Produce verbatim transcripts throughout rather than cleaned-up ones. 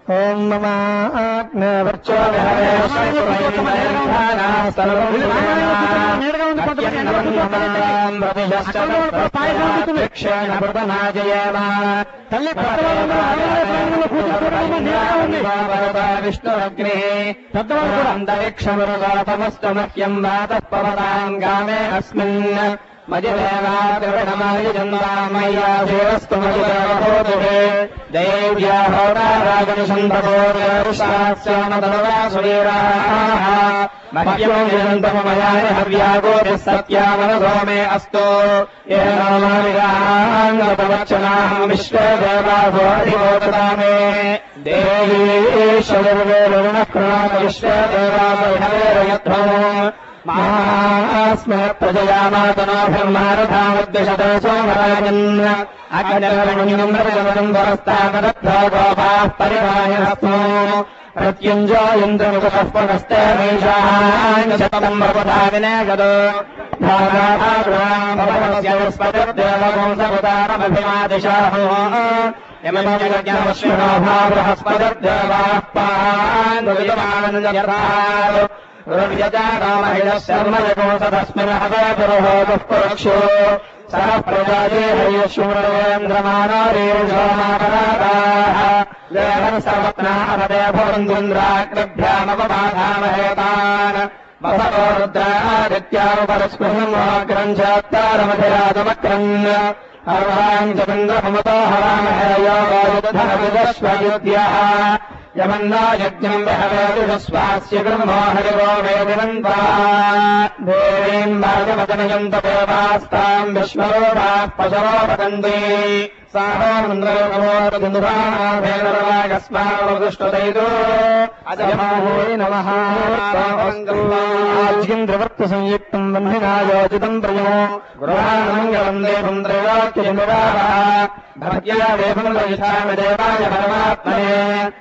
ఓం నమో అగ్నివర్చో విష్ణురగ్ని అంతరిక్షమరుగోపమస్తు మహ్యం వాతః పవతాంగామే అస్మిన్ మజిదేవామయ్యాస్తు మజిదేవోతుహే దైవ్యా హోతారాగనిషంతోర్షాస్యామదనవాసువీరాః మహ్యం విజంతమయాని హవ్యాగోభిः సత్యామనసో మే అస్తు ఏనామామిరాంగతవచ్చనాహం విశ్వే దేవాసో అధివోతతామే దేవీ ఈశ్వరుర్వేరుణః కృణోత విశ్వే దేవాసో హవేరయధ్వం మాస్మే ప్రజయామాతనోభిర్మారథామద్విషతే సోమరాజన్ అగ్నిర్వణ్యం ప్రజవదం వరస్తాపదత్థో గోపాః పరిపాయనస్మో ప్రత్యుంజోయింద్రముఖః పునస్తే మేషాన్యశతం వపథా వినేగదో ధారాభాగ్రామపదస్యవస్పతిర్దేవవంశవతారమభిమాదిశాహో యమజగజ్ఞాశ్వినో భాబృహస్పతిర్దేవాః పాన్దువిమానంజయథాః రుర్యజారామహిళः శర్మయకోసతస్మిన్ హవే పురోహోతః పురుక్షో సహ ప్రజాజే హయశూరవేంద్రమానారీర్షోమాపరాగాః దేవః సర్వత్నాహదే భవందుంద్రాగ్రభ్యామపమాధామహేతాన్ వసవో రుద్రాదిత్యానుపరస్పృహం చాత్తారమధిరాజమక్రన్ అర్వాం చంద్రహమతో హరామహేయో వాయుధనవిదశ్వయుధ్యః యమన్నా యజ్ఞం విహవేదుస్వాస్య బ్రహ్మో హరివో వేదినంతా దేవీం భాగవతనయంత దేవాస్తాం విశ్వరూపాః పశవో పతంతి సాహోంద్రవోర్దురాగస్మావృష్టుదైదో అజమాహో నమః ఆజ్గింద్రవర్త సంయుక్తం బంధినా యోజితం ప్రయమో గృహానంగళం దేవం త్రైలోక్యమురావః భక్త్యా దేవం రయిషామి దేవాయ పరమాత్మనే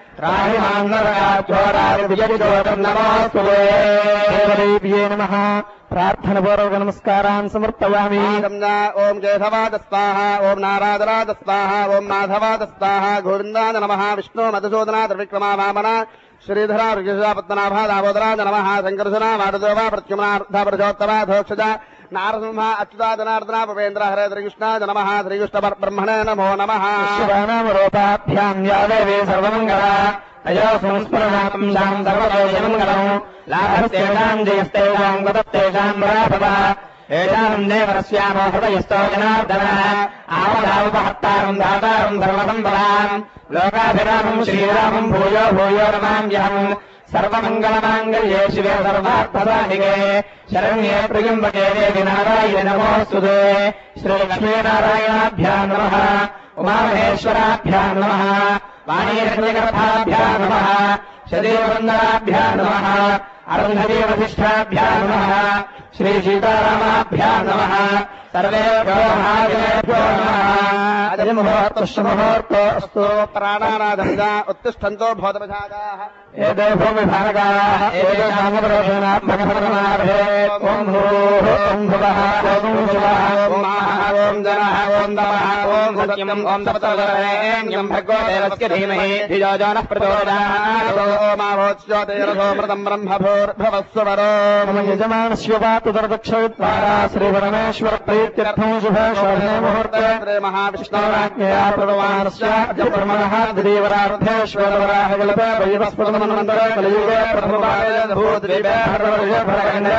రాహిమాంగరాజ్యోరార్విజోతం నమోస్తుతే దేవదేవ్యే నమః ప్రార్థనపూర్వక నమస్కారాన్ సమర్పయామి. ఓం కేశవాద స్వాహ, ఓం నారాదరాద స్వాహ, ఓం మాధవాద స్వాహ, గోవిందాద నమః. విష్ణు మధుసూదనా త్రివిక్రమా వామన శ్రీధరా ఋషిపద్మనాభా దామోదరాద నమః. శంకర్షణ వాడుదేవ ప్రత్యుమ్నార్థ ధోక్షజ నారసింహ అచ్యుతా జనార్దన భవేంద్ర హరే శ్రీకృష్ణాయ నమః. శ్రీకృష్ణ బ్రహ్మణే నమో నమః. శివానామరూపాభ్యాం యాదేవే సర్వమంగళ అయో సంస్మరణాత్మం శాం సర్వదేశమంగళం లాభస్తేషాం జయస్తేషాం గతస్తేషాం పరాభవ ఏషాం దేవరస్యామో హృదయస్థో జనార్దన ఆపదాముపహర్తారం దాతారం సర్వసంపదాం లోకాభిరామం శ్రీరామం భూయో భూయో నమామ్యహం. సర్వమంగళమాంగళ్యే శివే సర్వార్థసాధికే శరణ్యే త్ర్యంబకే దేవి నారాయణి నమోస్తుతే. శ్రీలక్ష్మీనారాయణాభ్యాం నమః. ఉమామహేశ్వరాభ్యాం నమః. వాణీరజ్ఞగర్భాభ్యాం నమః. శరీరవందనాభ్యాం నమః. అరుంధతీవశిష్టాభ్యాం నమః. శ్రీ సీతారామాభ్యాం నమః. సర్వేభ్యో మహాదేవేభ్యో నమః. ముహూర్తో అస్తు. ప్రాణానాదంగా ఉత్తిష్టంతో భూతపశాగాః ఏదే భూమిభాగాః ఏషామపరోషణాత్మకపరమార్హే. ఓం భూః ఓం భువః ఓం శువః ఓం మహః ఓం జనః ఓం తమః ఓం సత్యం ఓం తపతోదరేణ్యం భగో దేవస్య ధీమహి ధియో జో నః ప్రచోదయాత్. ఓమావోచ్యోతేరసోమృతం బ్రహ్మభూర్భవస్వరో. మమ యజమానస్య పాతుదర్దక్షవిద్వారా శ్రీపరమేశ్వర ప్రీత్యర్థం శుభే శోభనే ముహూర్తే శ్రీ మహావిష్ణోరాజ్ఞయా ప్రవమానస్య అద్య బ్రహ్మణః ద్వితీయవరార్థేశ్వరవరాహ కల్పే వైవస్పతమన్వంతరే కలియుగే ప్రథమపాదే భూద్వీపే భరవర్షే భరగణే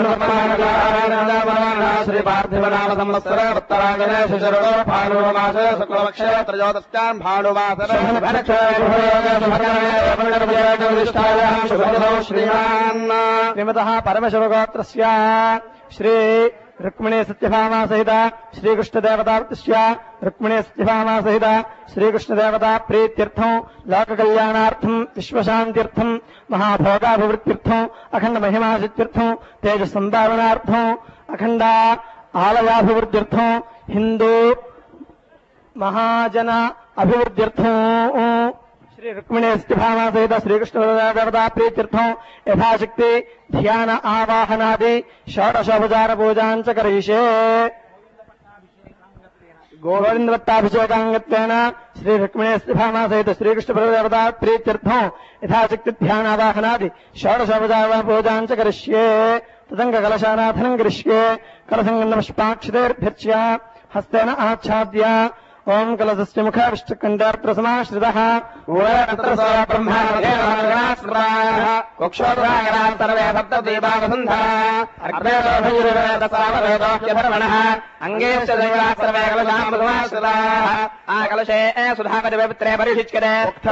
శ్రీ పార్థివనామ సంవత్సరే ఉత్తరాయణే శిశిరో భానుమాసే శుక్లపక్షే త్రయోదశ్యాం భానువాసరే శ్రీమాన్ శ్రీమతః పరమశివగోత్రస్య శ్రీ రుక్మిణీ సత్యభామా సహిత శ్రీకృష్ణదేవతార్తిస్య రుక్మిణీ సత్యభామా సహిత శ్రీకృష్ణదేవతా ప్రీత్యర్థం లోకకళ్యాణార్థం విశ్వశాంత్యర్థం మహాభోగాభివృద్ధ్యర్థం అఖండ మహిమాసిత్యర్థం తేజ సంధారణార్థం అఖండ ఆలయాభివృద్ధ్యర్థం హిందూ మహాజన అభివృద్ధ్యర్థం శ్రీ రుక్మిణీ సత్యభామా సహిత శ్రీకృష్ణదేవతా ప్రీత్యర్థం యథాశక్తి ధ్యాన ఆవాహనాది షోడశోపచార పూజాంచ కరిష్యే. గోవిందవత్తాభిషేకాంగత్వేన శ్రీ రుక్మిణీస్త్రిభామా సహిత శ్రీకృష్ణదేవతా ప్రీత్యర్థం యథాశక్తి ధ్యానావాహనాది షోడశోపచార పూజాంచ కరిష్యే తదంగ కలశారాధనం కరిష్యే కలసంగంధపుష్పాక్షతైర్భ్యర్చ్య హస్తేన ఆచ్ఛాద్య ఓం కలశస్య ముఖావిష్టకంఠాత్ర సమాశ్రితః అంగే ఆ కలశే సుధాపతి పవిత్రే పరిశిచ్యతే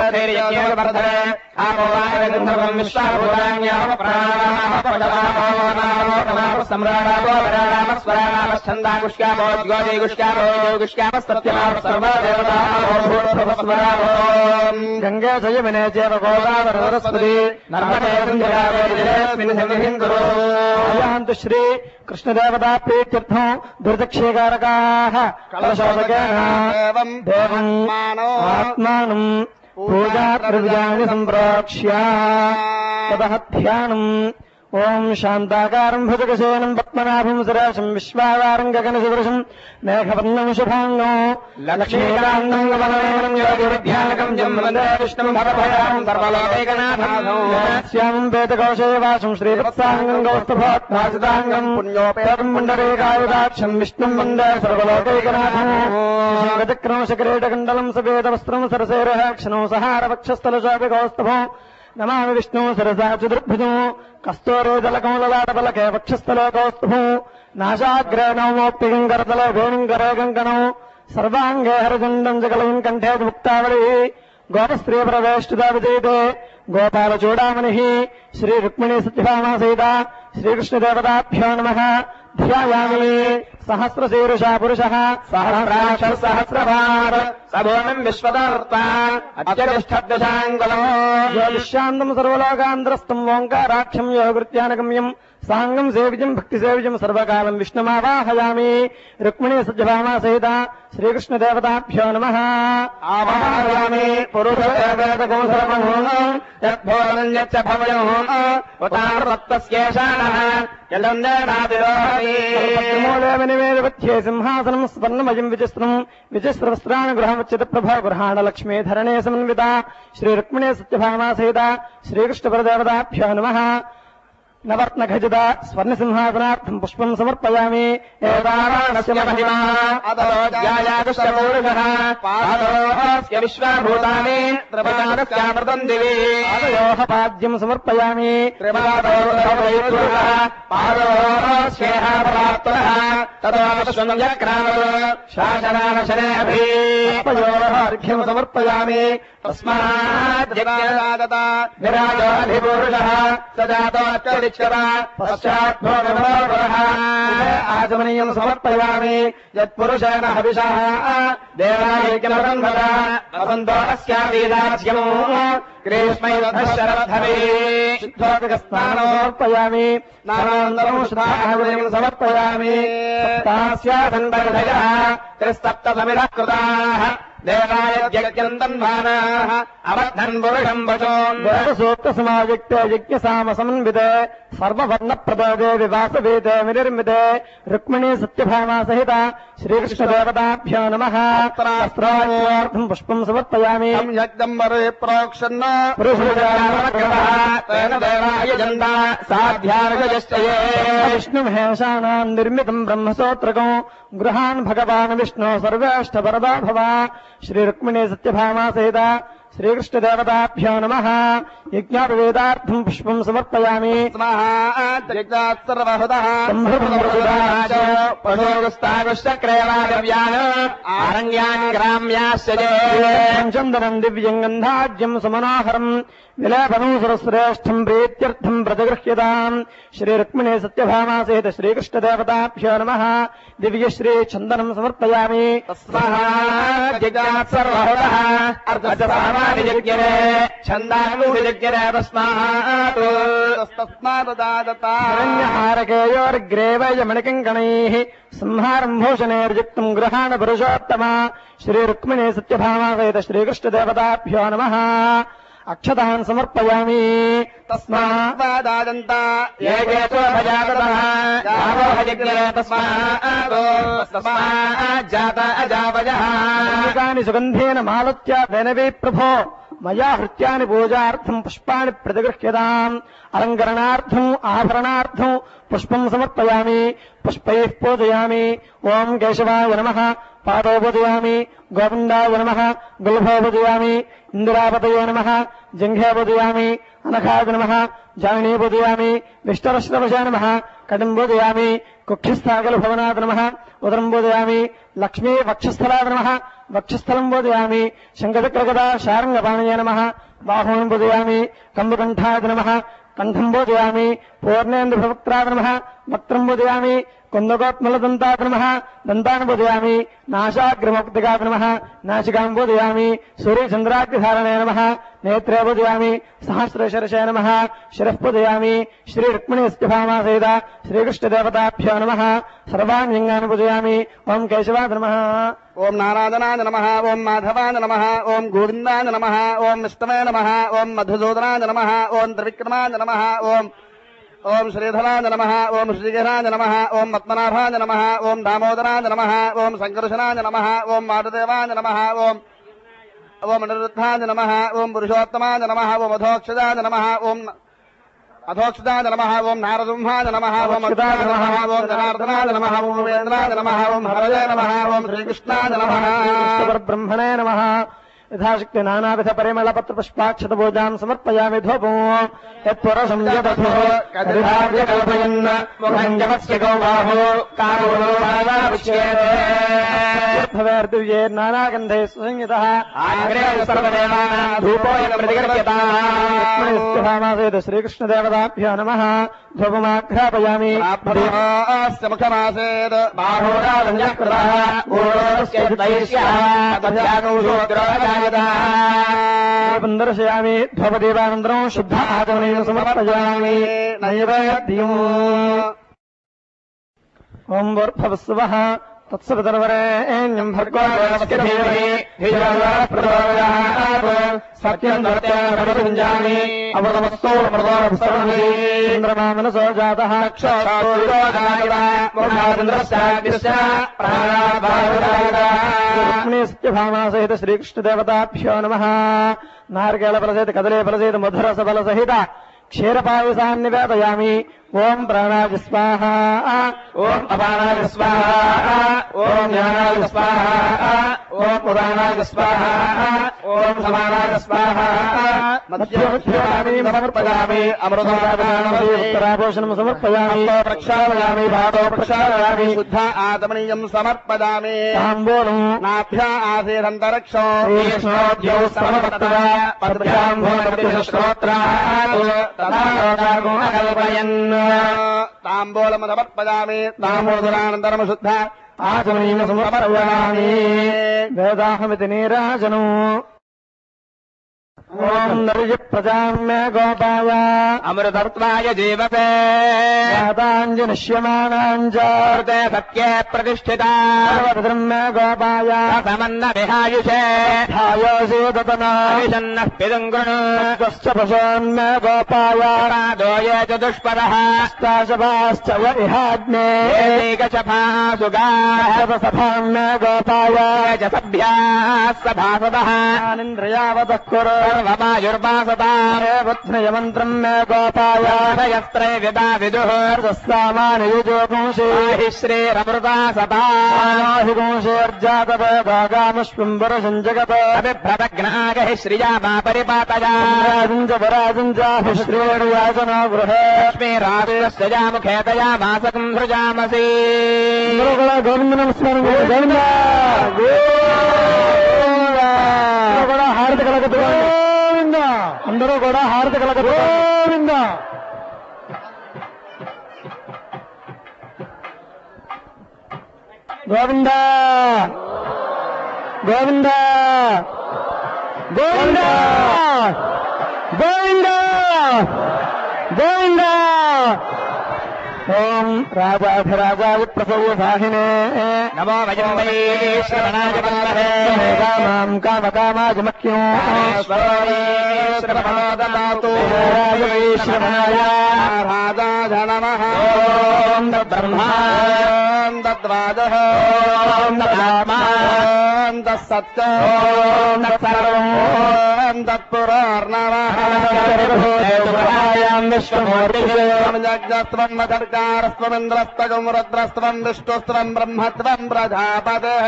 గంగే జయమినే చేవ గోదావరి సరస్వతి నర్మదే శ్రీ కృష్ణదేవతా ప్రీత్యర్థం దుర్దక్షేకారకాః కలశోదకేన దేవం ఆత్మానం పూజాద్రవ్యాణి సంప్రోక్ష్య తతః ధ్యానం ఓం శాంతాకారం భుజగశయనం పద్మనాభం సురేశం విశ్వాకారం గగనసదృశం మేఘవర్ణం శుభాంగం లక్ష్మీకాంతం గమనయనం యోగిర్ధ్యానకం జన్మదే విష్ణుం భవభయం సర్వలోకైకనాథం శ్యామం వేదకౌశేవాసం శ్రీవత్సాంగం గౌస్తభోత్మాసితాంగం పుణ్యోపేతం పుండరీకాయుధాక్షం విష్ణుం వందే సర్వలోకైకనాథం గజక్రమశకరేటకండలం సవేదవస్త్రం సరసేరక్షణం సహారవక్షస్థలశాపి గౌస్తభం నమామి విష్ణు సరసా చతుర్భుజం కస్తూరోదలకమలలాటబలకే వక్షస్థలే కౌస్తుభం నాశాగ్రే నవమోక్తిగం కరతలే వేణుంకరే కంకణం సర్వాంగే హరచండం జగలం కంఠే ముక్తావళి గోపస్త్రీ ప్రవేష్టితా విజయతే గోపాల చూడామణి శ్రీ రుక్మిణీ సత్యభామా సహిత శ్రీకృష్ణదేవతాభ్యో నమః ధ్యాయామి సహస్రశీర్షా పురుషః సహస్రాక్ష సహస్రభార సభోనం విశ్వదార్త అత్యతిష్ఠద్దశాంగులం జ్యోతిష్యాంతం సర్వలోకాంతరస్థం ఓంకారాక్షం యోగృత్యానగమ్యం సాంగం సేవిజం భక్తి సేవిజం సర్వకాలం విష్ణుమావాహయామి రుక్మిణీ సత్యభామా సహిత శ్రీకృష్ణదేవతాభ్యో నమః ఆవాహయామి పురుషదేవతకం సర్వం యద్భోగం యచ్చ భవయం ఉతారత్తస్యేషానః యలందేనాదిరోహే సింహాసనం స్వర్ణమయం విచిత్రం విచిత్రవస్త్రాన్ని గృహముచ్యత ప్రభా గృహాణ లక్ష్మీ ధరణే సమన్విత శ్రీ రుక్మిణీ సత్యభామా సహిత శ్రీకృష్ణపరదేవతాభ్యో నమః నవర్త్న ఖచిత స్వర్ణ సింహాసనార్థం పుష్పం సమర్పయామి విశ్వభూతాని పాద్యం సమర్పయామి శాసనార్ఘ్యం సమర్పయామి తస్మాత్ విరాజోధిపురుషః సజాతోచ్చరిచ్చత పశ్చాత్భోగభోగః ఆచమనీయం సమర్పయామి యత్పురుషేణ హవిషః దేవాయజ్ఞమదంభత వసంతో అస్యావీదాజ్యమో గ్రీష్మైరద్ధశరద్ధవే శుద్ధోదకస్నానం సమర్పయామి స్నానానంతరం శుద్ధాహవిర్యం సమర్పయామి సప్తాస్యాసన్వర్ధయః త్రిసప్తసమిధః కృతాః దేవాయజ్ఞం తన్మానాః అవద్ధన్ పురుషం వశోన్ సూక్త సమాయుక్తే యజ్ఞసామ సమన్వితే సర్వవర్ణ ప్రదే వివాసవేదే వినిర్మితే రుక్మిణీ సత్యభామా సహిత శ్రీకృష్ణదేవతాభ్యో నమః వస్త్రార్థం పుష్పం సమర్పయామి యజ్ఞంబరే ప్రోక్షన్న విష్ణుమహేషానాం నిర్మితం బ్రహ్మసూత్రకం గృహాన్ భగవాన్ విష్ణు సర్వేష్టవరదా భవ శ్రీ రుక్మిణీ సత్యభామా సహిత శ్రీకృష్ణదేవతాభ్యో నమః యజ్ఞాపవేదార్థం పుష్పం సమర్పయామి ఆరణ్యాన్ గ్రామ్యాశ్చ చందనం దివ్యం గంధాజ్యం సుమనోహరం విలేపనం సురశ్రేష్టం ప్రీత్యర్థం ప్రతిగృహ్యతాం శ్రీ రుక్మిణీ సత్యభామా సహిత శ్రీకృష్ణదేవతాభ్యో నమః దివ్యశ్రీ చందనం సమర్పయామి హారకేయోర్గ్రేవయమణికంకణైః సంహారం భూషణైర్యుక్తం గృహాణ పురుషోత్తమ శ్రీ రుక్మిణీ సత్యభామా సహిత శ్రీకృష్ణదేవతాభ్యో నమః అక్షతాన్ సమర్పయామి. తస్మాదాదంత ఏకేతో భజాతః యావో హయజ్ఞే తస్మాదో తస్మాజ్జాత అజావజః. అన్నికాని సుగంధేన మాలత్య వేనవే ప్రభో మయా హృత్యాని పూజార్థం పుష్పాణి ప్రతిగృహ్యతాం. అలంకరణార్థం ఆభరణార్థం పుష్పం సమర్పయామి. పుష్పైః పూజయామి. ఓం కేశవాయ నమః పాదోపూజయామి. గోవిందాయ నమః గుల్భోపూజయామి. ఇందిరాపతయే నమః జంఘే పూజయామి. అనఘాయ నమః జామినీ పూజయామి. విష్ణురశ్రవశే నమః కటిం పూజయామి. కుక్షిస్థాగలభవనాథ నమః ఉదరం పూజయామి. లక్ష్మీ వక్షస్థలాద నమః వక్షస్థలం పూజయామి. శంఖచక్రగదా శారంగపాణయే నమః బాహూన్ పూజయామి. కంబకంఠాయ నమః కంఠం పూజయామి. పూర్ణేంద్రభవక్త్రాద నమః వక్త్రం పూజయామి. కుందకోత్మలదంతాద నమః దంతాన్ పూజయామి. నాశాగ్రమౌక్తికాద నమః నాసికాం పూజయామి. సూర్యచంద్రాగ్రధారణే నమః నేత్రే పూజయామి. సహస్రశీర్షే నమః శిరః పూజయామి. శ్రీరుక్మిణీస్తిభామాసేద శ్రీకృష్ణదేవతాభ్యో నమః సర్వాణ్యంగాన్ని పూజయామి. ఓం కేశవాద నమః. ఓం నారాయణాయ నమః. ఓం మాధవాయ నమః. ఓం గోవిందాయ నమః. ఓం విష్ణవే నమః. ఓం మధుసూదనాయ నమః. ఓం త్రివిక్రమాయ నమః. ఓం ఓం శ్రీధరాయ నమః. ఓం శ్రీగిరాయ నమః. ఓం పద్మనాభాయ నమః. ఓం దామోదరాయ నమః. ఓం సంకర్షణాయ నమః. ఓం వాసుదేవాయ నమః. ఓం ఓం అనిరుద్ధాయ నమః. ఓం పురుషోత్తమాయ నమః. ఓం అధోక్షజాయ నమః. ఓం అధోక్షజాయ నమః. ఓం నారసింహాయ నమః. ఓం అచ్యుతాయ నమః. ఓం జనార్దనాయ నమః. ఓం వేంద్రాయ నమః. ఓం హరజే నమః. ఓం శ్రీకృష్ణాయ నమః. బ్రహ్మణే నమః. యథాశక్తి నానావిధ పరిమళ పత్ర పుష్పాక్షత పూజాం సమర్పయామి. ధూపం యత్పురుషం యదథో కదిభాగ్య కల్పయన్ ముఖం జవస్య గౌబాహో కారుణో భావావిచ్ఛేదే నానాగంధే సుసంయుతః ఆగ్రే సర్వదేవానాం ధూపోయ ప్రతిగర్యతాం. శ్రీకృష్ణదేవతాభ్యో నమః. ధూపమాఘ్రాపయామి. అస్య ముఖమాసేద్ బాహోరాజకృతః ఊరోస్య దైశ్యః తద్యాగౌషోగ్రహజాయతాం. దర్శయామి. ధ్రువదేవానందరం శుద్ధ ఆచమనీయం సమర్పయామి. నైవేద్యం. ఓం భూర్భువస్సువః తత్సవితుర్వరేణ్యం భర్గో దేవస్య ధీమహి ధియో యో నః ప్రచోదయాత్. సత్యం ధర్తే ప్రతిపుంజామి. అమృతమస్తు అమృతోపస్తమసి. చంద్రమా మనసో జాతః సత్యభామాసహిత శ్రీకృష్ణదేవతాభ్యో నమః. నారికేళ ఫలసహిత కదలే ఫలసహిత మధురస ఫల సహిత క్షీరపాయసాన్ని నివేదయామి. ఓం ప్రాణాయ స్వాహ. ఓం అపానాయ స్వాహ. ఓం జ్ఞానాయ స్వాహ. ఓం ఉదానాయ స్వాహ. ఓం సమానాయ స్వాహ. మధ్యోధ్యామి సమర్పయామి. అమృతాదానమసి ఉత్తరాభూషణం సమర్పయామి. ప్రక్షాళయామి. భాతో ప్రక్షాళయామి. శుద్ధ ఆచమనీయం సమర్పయామి. తాంబూలం నాభ్యా ఆసేదంతరిక్షో విష్ణోద్యౌ సమవర్తత పద్భ్యాం భూమతిశ్రోత్రాత్ తథా కల్పయన్. తాంబూలం సమర్పయామి. తాంబూలానంతరం శుద్ధ ఆచమనీయం సమర్పయామి. వేదాహమితి నీరాజనం. ఓం నర్య ప్రజామ్య గోపాయ అమృతత్వాయ జీవతే యాతాంజనిష్యమానాంజాతే సత్యే ప్రతిష్ఠితా బ్రహ్మ్య గోపాయ సమన్న విహాయుషే ధాయోసీదతనాశన్నః పిదుంగృణు పశోన్య గోపాయ దోయే చ దుష్పరః స్తాశపాశ్చ విహాగ్నే ఏకశపాసుగాసభామ్య గోపాయ చ సభ్యాः సభాసదః ఆనింద్రయావతః కురు ర్వాసతాయమంత్రం మే గోపాయస్త్రే విదా విదుః సామాని యుజోపుంషి శ్రీరమృతా సతాహిగుంశేర్జాతగామశ్వంబరసం జగత్ అభిభ్రతజ్ఞాగ శ్రియా మా పరిపాతయాజరాజంజాశ్రీయాజనో గృహే లక్ష్మీరాజాముఖేతయా మాసకం సృజామసి. గోవిందనం స్మరణ గోవింద కూడా హారతి కలగదు. గోవింద అందరూ కూడా హారతి కలగదు. గోవింద గోవింద గోవింద గోవింద గోవింద గోవింద ఓం రాజాధిరాజాయ ప్రసవ్యసాహినే నమో వజంబై శ్రవణాయ వల్లభే కామాం కామకామాయ మఖ్యం శ్రవణోదనాతు శ్రవణాయ రాజాయ నమః ఓం బ్రహ్మా ఓం తద్రాజః ఓం తదాత్మా ఓం తత్సత్య ఓం తత్సర్వం ఓం తత్పురార్ణవః దేవయాం విశ్వమూర్తిః యజ్ఞస్త్వం మధర్కారస్త్వమింద్రస్తగం రుద్రస్త్వం విష్ణుస్త్వం బ్రహ్మత్వం ప్రజాపతిః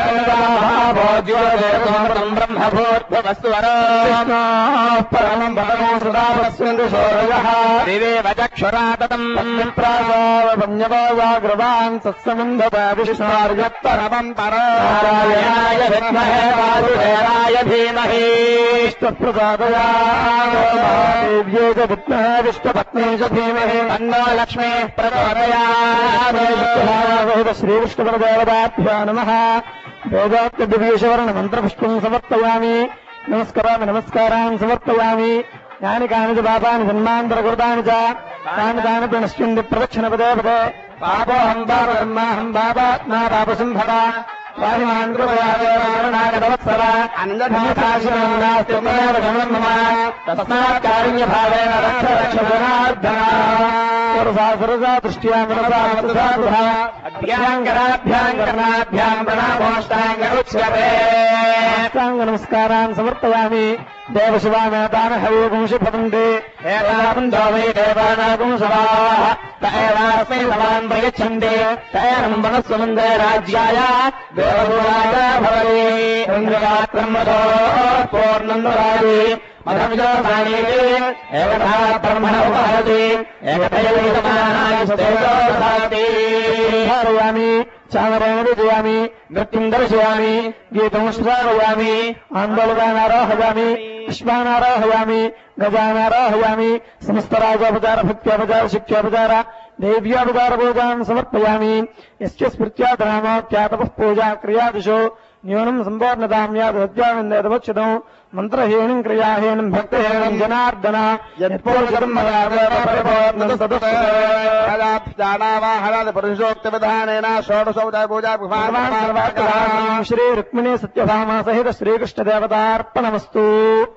పరమం భగవో సదావస్యందు సూరయః దివేవ చక్షురాతతం ప్రాణాగ్రవాన్ సత్సమంధత విష్ణార్యత్తరవం నారాయణాయ విద్మహే వాసుదేవాయ ధీమహి పరదేవ్యే చ విద్మహే విష్ణుపత్నే చ ధీమహి తన్నో లక్ష్మీ ప్రచోదయాత్ శ్రీవిష్ణుపరదేవతాభ్యో నమః వేదోక్తదివ్యేశ్వరణ మంత్రపుష్పం సమర్పయామి నమస్కరామి నమస్కారాన్ని సమర్పయామి యాని కాని చ పాపాని జన్మాంతరకృతాని చ తాని తాని ప్రణశ్యంతి ప్రదక్షిణ పదే పదే పాపోహం పాపకర్మాహం పాపాత్మా పాపసింభవ వాహిమాన్ కృపయా దేవారుణాగతవత్సర అనందధాతాశనం నాస్తి గమనం మమ తస్మాత్ కారుణ్యభావేన రక్ష రక్ష జనార్దన సరసా సరసా దృష్ట్యా మనసా మనసా బుధా అభ్యాంగరాభ్యాం కర్ణాభ్యాం ప్రణామోష్టాంగ ఉచ్యతే సాష్టాంగ నమస్కారాన్ని సమర్పయామి దేవశివామేతాన హరిగుంషి భవంతి ఏతావంతో వై దేవానాగుం సవాః తయేవాస్మై సమాన్ ప్రయచ్చంతే తయేనం వనస్సుమందే రాజ్యాయ దేవదూతాయ భవతి ఇంద్రగాత్రం మధో పూర్ణం దదాతి మధమిజో సానీతి ఏకథా బ్రహ్మణ ఉపహరతి ఏకథైవమానాయుస్తేజో దదాతి ధారయామి చామరేణ విజయామి నృత్యం దర్శయామి గీతం శ్రావయామి ఆందోళనారోహయామి పుష్పానారోహయామి గజానారోహయామి సమస్తరాజోపచార భక్త్యోపచార శిక్షోపచార దేవ్యోపచార పూజాం సమర్పయామి యస్య స్మృత్యాతనామోఖ్యాతపః పూజా క్రియాదిషు న్యూనం సంపూర్ణతాం యాదద్యామిందేతవక్షితం మంత్రహీనం క్రియాహీనం భక్తహీనం జనార్దన యత్పూర్ణకర్మయాదాప్యానావాహనాది పురుషోక్తి విధానేన షోడశోపచార పూజా శ్రీ రుక్మిణీ సత్యభామ సహిత శ్రీకృష్ణదేవతార్పణమస్తు.